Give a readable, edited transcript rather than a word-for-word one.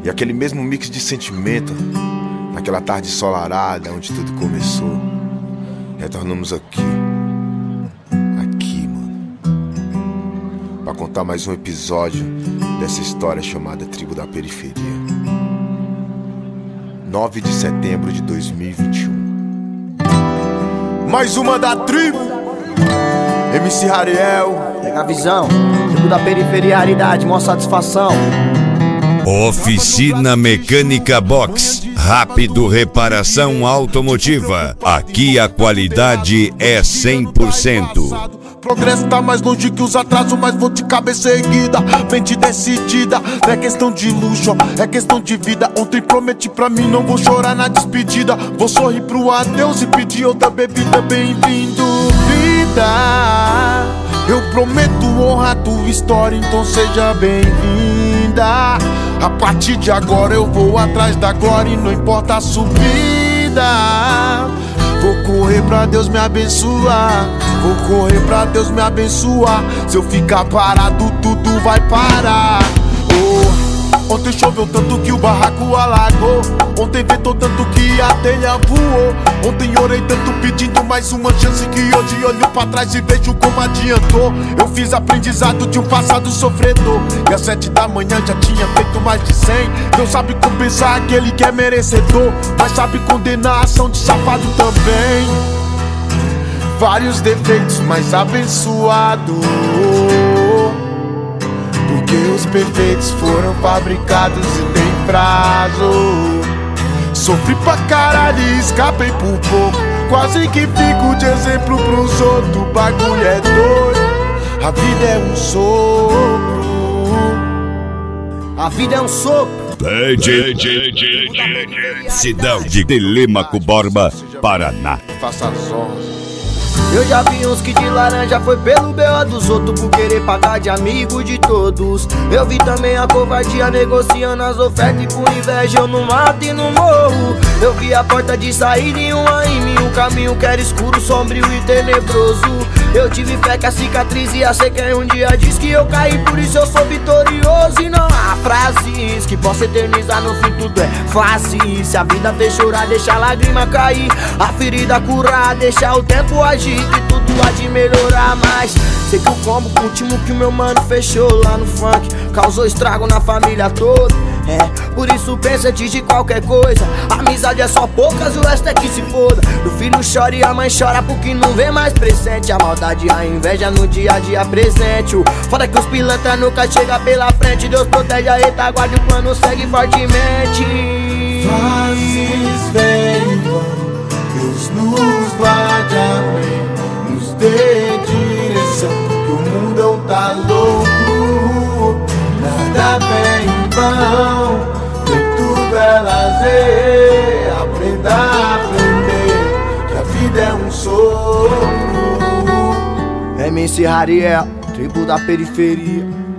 E aquele mesmo mix de sentimento, naquela tarde ensolarada onde tudo começou. Retornamos aqui, mano, pra contar mais um episódio dessa história chamada Tribo da Periferia. 9 de setembro de 2021. Mais uma da tribo, MC Hariel. Pega a visão, Tribo da Periferia, raridade, maior satisfação. Oficina Mecânica Box, rápido reparação automotiva. Aqui a qualidade é 100%. Progresso tá mais longe que os atrasos, mas vou de cabeça erguida, mente decidida. Não é questão de luxo, é questão de vida. Ontem prometi pra mim, não vou chorar na despedida. Vou sorrir pro adeus e pedir outra bebida. Bem-vindo, vida. Eu prometo honrar tua história, então seja bem-vinda. A partir de agora eu vou atrás da glória e não importa a subida. Vou correr pra Deus me abençoar. Vou correr pra Deus me abençoar. Se eu ficar parado, tudo vai parar. Ontem choveu tanto que o barraco alagou. Ontem ventou tanto que a telha voou. Ontem orei tanto pedindo mais uma chance, que hoje olho pra trás e vejo como adiantou. Eu fiz aprendizado de um passado sofredor, e às 7 da manhã já tinha feito mais de 100. Deus sabe compensar aquele que é merecedor, mas sabe condenar a ação de safado também. Vários defeitos, mas abençoado, porque os perfeitos foram fabricados e tem prazo. Sofri pra caralho e escapei por pouco, quase que fico de exemplo pros outros. O bagulho é doido, a vida é um sopro. A vida é um sopro. Cidade de Telêmaco Borba, Paraná. Faça as honras. Eu já vi uns que de laranja foi pelo B.O. dos outros, por querer pagar de amigo de todos. Eu vi também a covardia negociando as ofertas, e por inveja eu não mato e não morro. Eu vi a porta de saída em uma em mim, um caminho que era escuro, sombrio e tenebroso. Eu tive fé que a cicatriz ia ser quem um dia disse que eu caí, por isso eu sou vitorioso. E não há frases que possa eternizar, no fim tudo é fácil. Se a vida fez chorar, deixa a lágrima cair, a ferida curar, deixa o tempo agir, que tudo há de melhorar. Mas sei que o combo com o último que o meu mano fechou lá no funk causou estrago na família toda. Por isso pensa antes de qualquer coisa. A amizade é só poucas, o resto é que se foda. O filho chora e a mãe chora porque não vê mais presente. A maldade e a inveja no dia a dia presente. O foda é que os pilantra nunca chega pela frente. Deus protege a retaguarda e o plano segue fortemente. Fases vêm e vão, Deus nos guarde, amém. Nos dê direção, que o mundão tá louco. Nada vem em vão, nem tudo é lazer. Aprenda a aprender, que a vida é um sopro. MC Hariel, Tribo da Periferia.